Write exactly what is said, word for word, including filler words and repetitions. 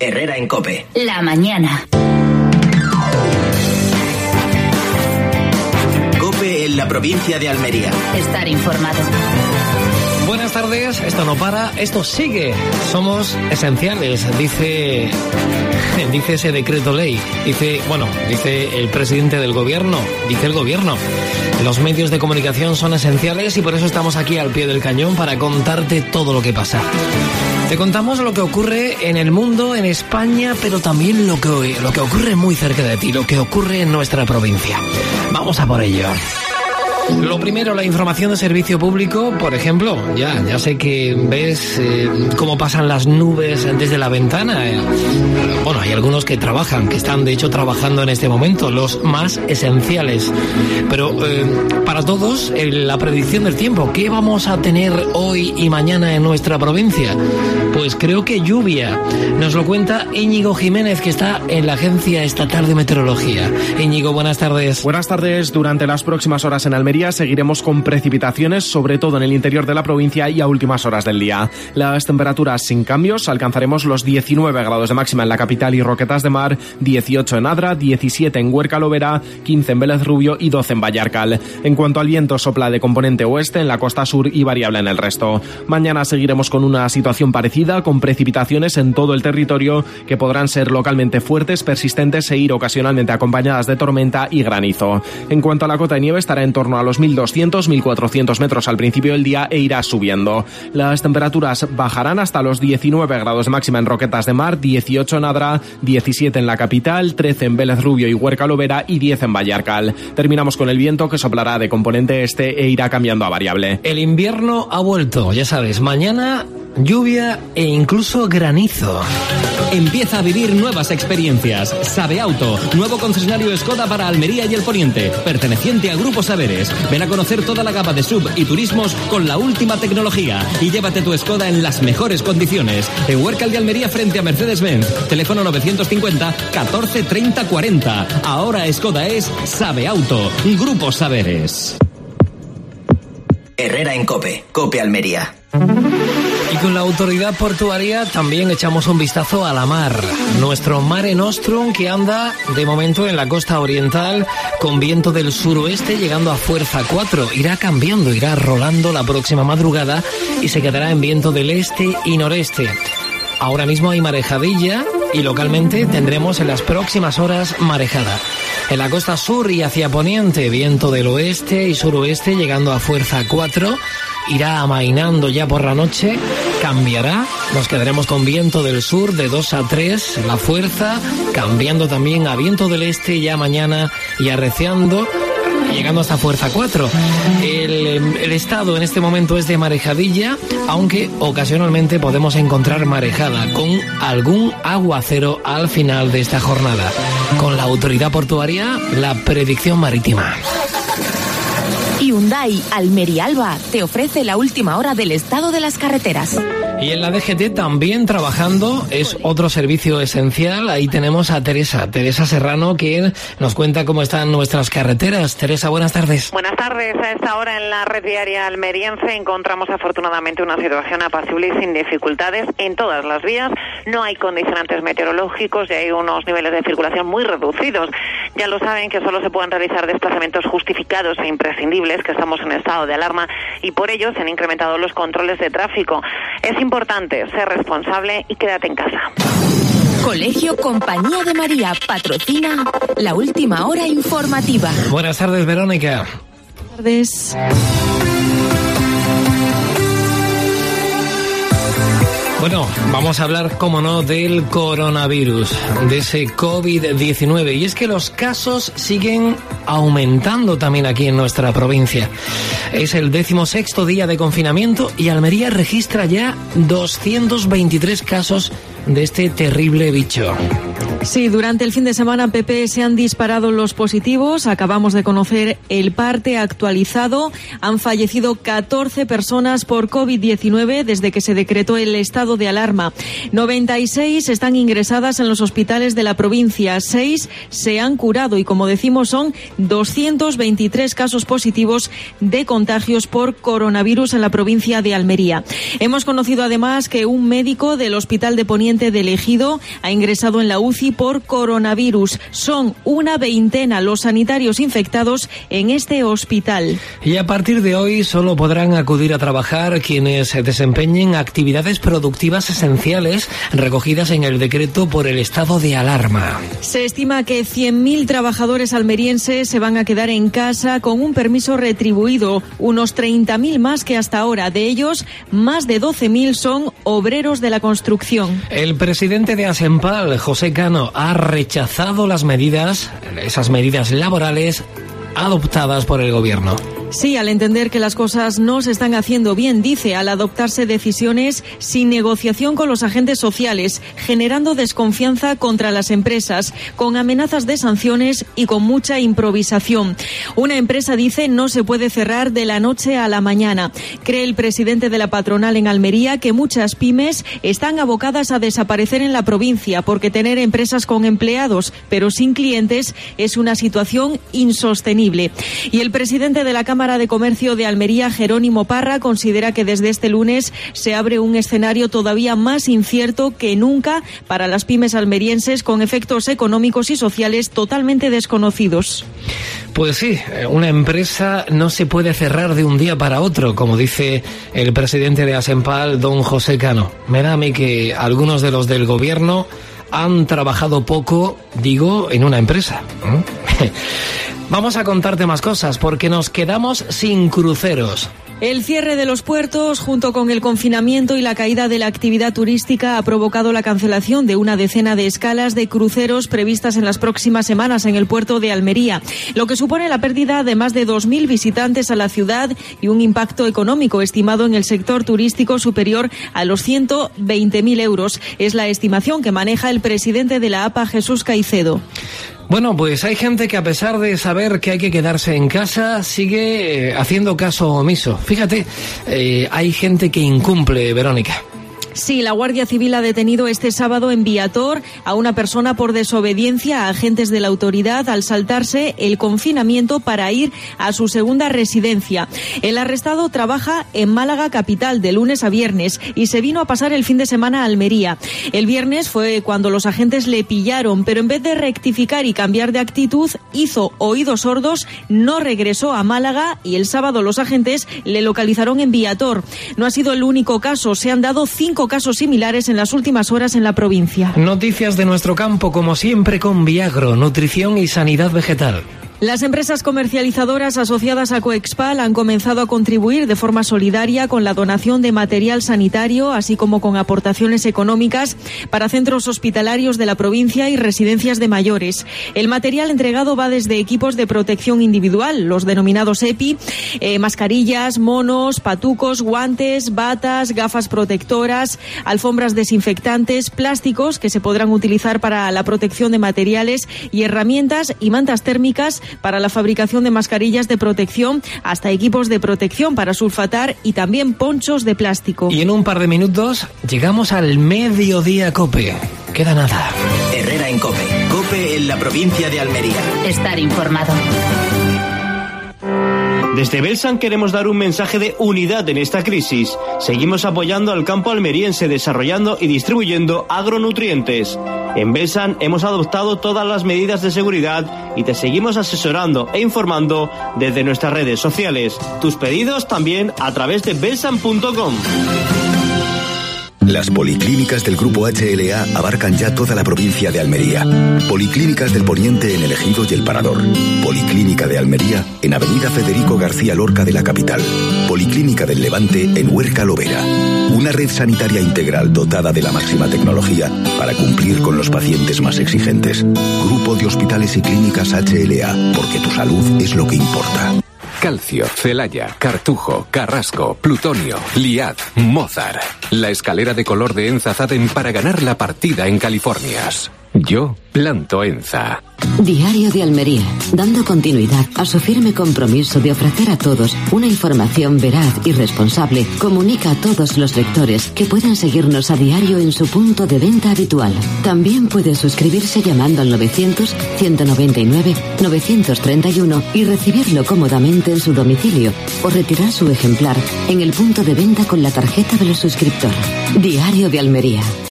Herrera en COPE. La mañana. COPE en la provincia de Almería. Estar informado. Buenas tardes, esto no para, esto sigue. Somos esenciales, dice, dice ese decreto ley. Dice, bueno, dice el presidente del gobierno, dice el gobierno. Los medios de comunicación son esenciales y por eso estamos aquí al pie del cañón para contarte todo lo que pasa. Te contamos lo que ocurre en el mundo, en España, pero también lo que, lo que ocurre muy cerca de ti, lo que ocurre en nuestra provincia. Vamos a por ello. Lo primero, la información de servicio público, por ejemplo, ya, ya sé que ves eh, cómo pasan las nubes desde la ventana. Eh. Bueno, hay algunos que trabajan, que están de hecho trabajando en este momento, los más esenciales. Pero eh, para todos, eh, la predicción del tiempo, ¿qué vamos a tener hoy y mañana en nuestra provincia? Pues creo que lluvia. Nos lo cuenta Íñigo Jiménez, que está en la Agencia Estatal de Meteorología. Íñigo, buenas tardes. Buenas tardes. Durante las próximas horas en Almería seguiremos con precipitaciones, sobre todo en el interior de la provincia y a últimas horas del día. Las temperaturas sin cambios, alcanzaremos los diecinueve grados de máxima en la capital y Roquetas de Mar, dieciocho en Adra, diecisiete en Huerca Lovera, quince en Vélez Rubio y doce en Vallarcal. En cuanto al viento, sopla de componente oeste en la costa sur y variable en el resto. Mañana seguiremos con una situación parecida, con precipitaciones en todo el territorio que podrán ser localmente fuertes, persistentes e ir ocasionalmente acompañadas de tormenta y granizo. En cuanto a la cota de nieve, estará en torno a los mil doscientos a mil cuatrocientos metros al principio del día e irá subiendo. Las temperaturas bajarán hasta los diecinueve grados de máxima en Roquetas de Mar, dieciocho en Adra, diecisiete en la capital, trece en Vélez Rubio y Huerca Lovera y diez en Vallarcal. Terminamos con el viento, que soplará de componente este e irá cambiando a variable. El invierno ha vuelto, ya sabes, mañana lluvia e incluso granizo. Empieza a vivir nuevas experiencias. Sabe Auto, nuevo concesionario Skoda para Almería y el Poniente, perteneciente a Grupo Saberes. Ven a conocer toda la gama de sub y turismos con la última tecnología y llévate tu Skoda en las mejores condiciones. En Huércal de Almería frente a Mercedes-Benz. Teléfono novecientos cincuenta catorce treinta cuarenta. Ahora Skoda es Sabe Auto. Grupo Saberes. Herrera en COPE. COPE Almería. Y con la autoridad portuaria también echamos un vistazo a la mar. Nuestro Mare Nostrum, que anda de momento en la costa oriental con viento del suroeste llegando a fuerza cuatro. Irá cambiando, irá rolando la próxima madrugada y se quedará en viento del este y noreste. Ahora mismo hay marejadilla y localmente tendremos en las próximas horas marejada. En la costa sur y hacia poniente, viento del oeste y suroeste llegando a fuerza cuatro. Irá amainando ya por la noche, cambiará, nos quedaremos con viento del sur de dos a tres, la fuerza, cambiando también a viento del este ya mañana y arreciando, llegando hasta fuerza cuatro. El, el estado en este momento es de marejadilla, aunque ocasionalmente podemos encontrar marejada con algún aguacero al final de esta jornada. Con la autoridad portuaria, la predicción marítima. Hyundai Almería Alba te ofrece la última hora del estado de las carreteras. Y en la D G T también trabajando, es otro servicio esencial. Ahí tenemos a Teresa, Teresa Serrano, que nos cuenta cómo están nuestras carreteras. Teresa, buenas tardes. Buenas tardes. A esta hora en la red viaria almeriense encontramos afortunadamente una situación apacible y sin dificultades en todas las vías. No hay condicionantes meteorológicos y hay unos niveles de circulación muy reducidos. Ya lo saben que solo se pueden realizar desplazamientos justificados e imprescindibles, que estamos en estado de alarma y por ello se han incrementado los controles de tráfico. Es importante ser responsable y quédate en casa. Colegio Compañía de María patrocina la última hora informativa. Buenas tardes, Verónica. Buenas tardes. Bueno, vamos a hablar, como no, del coronavirus, de ese covid diecinueve. Y es que los casos siguen aumentando también aquí en nuestra provincia. Es el decimosexto día de confinamiento y Almería registra ya doscientos veintitrés casos de este terrible bicho. Sí, durante el fin de semana, Pepe, se han disparado los positivos. Acabamos de conocer el parte actualizado. Han fallecido catorce personas por covid diecinueve desde que se decretó el estado de alarma. noventa y seis están ingresadas en los hospitales de la provincia. seis se han curado y, como decimos, son doscientos veintitrés casos positivos de contagios por coronavirus en la provincia de Almería. Hemos conocido además que un médico del Hospital de Poniente paciente del Ejido ha ingresado en la U C I por coronavirus. Son una veintena los sanitarios infectados en este hospital. Y a partir de hoy solo podrán acudir a trabajar quienes desempeñen actividades productivas esenciales recogidas en el decreto por el estado de alarma. Se estima que cien mil trabajadores almerienses se van a quedar en casa con un permiso retribuido, unos treinta mil más que hasta ahora. De ellos, más de doce mil son obreros de la construcción. El presidente de Asempal, José Cano, ha rechazado las medidas, esas medidas laborales adoptadas por el gobierno. Sí, al entender que las cosas no se están haciendo bien, dice, al adoptarse decisiones sin negociación con los agentes sociales, generando desconfianza contra las empresas, con amenazas de sanciones y con mucha improvisación. Una empresa, dice, no se puede cerrar de la noche a la mañana. Cree el presidente de la patronal en Almería que muchas pymes están abocadas a desaparecer en la provincia porque tener empresas con empleados pero sin clientes es una situación insostenible. Y el presidente de la Cámara de Comercio de Almería, Jerónimo Parra, considera que desde este lunes se abre un escenario todavía más incierto que nunca para las pymes almerienses, con efectos económicos y sociales totalmente desconocidos. Pues sí, una empresa no se puede cerrar de un día para otro, como dice el presidente de Asempal, don José Cano. Me da a mí que algunos de los del gobierno han trabajado poco, digo, en una empresa. Vamos a contarte más cosas porque nos quedamos sin cruceros. El cierre de los puertos, junto con el confinamiento y la caída de la actividad turística, ha provocado la cancelación de una decena de escalas de cruceros previstas en las próximas semanas en el puerto de Almería, lo que supone la pérdida de más de dos mil visitantes a la ciudad y un impacto económico estimado en el sector turístico superior a los ciento veinte mil euros. Es la estimación que maneja el presidente de la A P A, Jesús Caicedo. Bueno, pues hay gente que a pesar de saber que hay que quedarse en casa, sigue eh, haciendo caso omiso. Fíjate, eh, hay gente que incumple, Verónica. Sí, la Guardia Civil ha detenido este sábado en Viator a una persona por desobediencia a agentes de la autoridad al saltarse el confinamiento para ir a su segunda residencia. El arrestado trabaja en Málaga capital de lunes a viernes y se vino a pasar el fin de semana a Almería. El viernes fue cuando los agentes le pillaron, pero en vez de rectificar y cambiar de actitud, hizo oídos sordos, no regresó a Málaga y el sábado los agentes le localizaron en Viator. No ha sido el único caso, se han dado cinco casos similares en las últimas horas en la provincia. Noticias de nuestro campo, como siempre, con Viagro, nutrición y sanidad vegetal. Las empresas comercializadoras asociadas a Coexpal han comenzado a contribuir de forma solidaria con la donación de material sanitario, así como con aportaciones económicas para centros hospitalarios de la provincia y residencias de mayores. El material entregado va desde equipos de protección individual, los denominados E P I, eh, mascarillas, monos, patucos, guantes, batas, gafas protectoras, alfombras desinfectantes, plásticos que se podrán utilizar para la protección de materiales y herramientas y mantas térmicas para la fabricación de mascarillas de protección, hasta equipos de protección para sulfatar y también ponchos de plástico. Y en un par de minutos llegamos al mediodía COPE. Queda nada. Herrera en COPE. COPE en la provincia de Almería. Estar informado. Desde Belsan queremos dar un mensaje de unidad en esta crisis. Seguimos apoyando al campo almeriense, desarrollando y distribuyendo agronutrientes. En Belsan hemos adoptado todas las medidas de seguridad y te seguimos asesorando e informando desde nuestras redes sociales. Tus pedidos también a través de belsan punto com. Las policlínicas del Grupo H L A abarcan ya toda la provincia de Almería. Policlínicas del Poniente en El Ejido y El Parador. Policlínica de Almería en Avenida Federico García Lorca de la capital. Policlínica del Levante en Huerca Lovera. Una red sanitaria integral dotada de la máxima tecnología para cumplir con los pacientes más exigentes. Grupo de Hospitales y Clínicas H L A, porque tu salud es lo que importa. Calcio, Celaya, Cartujo, Carrasco, Plutonio, Liad, Mozart. La escalera de color de Enza Zaden para ganar la partida en Californias. Yo planto Enza. Diario de Almería, dando continuidad a su firme compromiso de ofrecer a todos una información veraz y responsable, comunica a todos los lectores que pueden seguirnos a diario en su punto de venta habitual. También puede suscribirse llamando al novecientos, ciento noventa y nueve, novecientos treinta y uno y recibirlo cómodamente en su domicilio o retirar su ejemplar en el punto de venta con la tarjeta del suscriptor. Diario de Almería.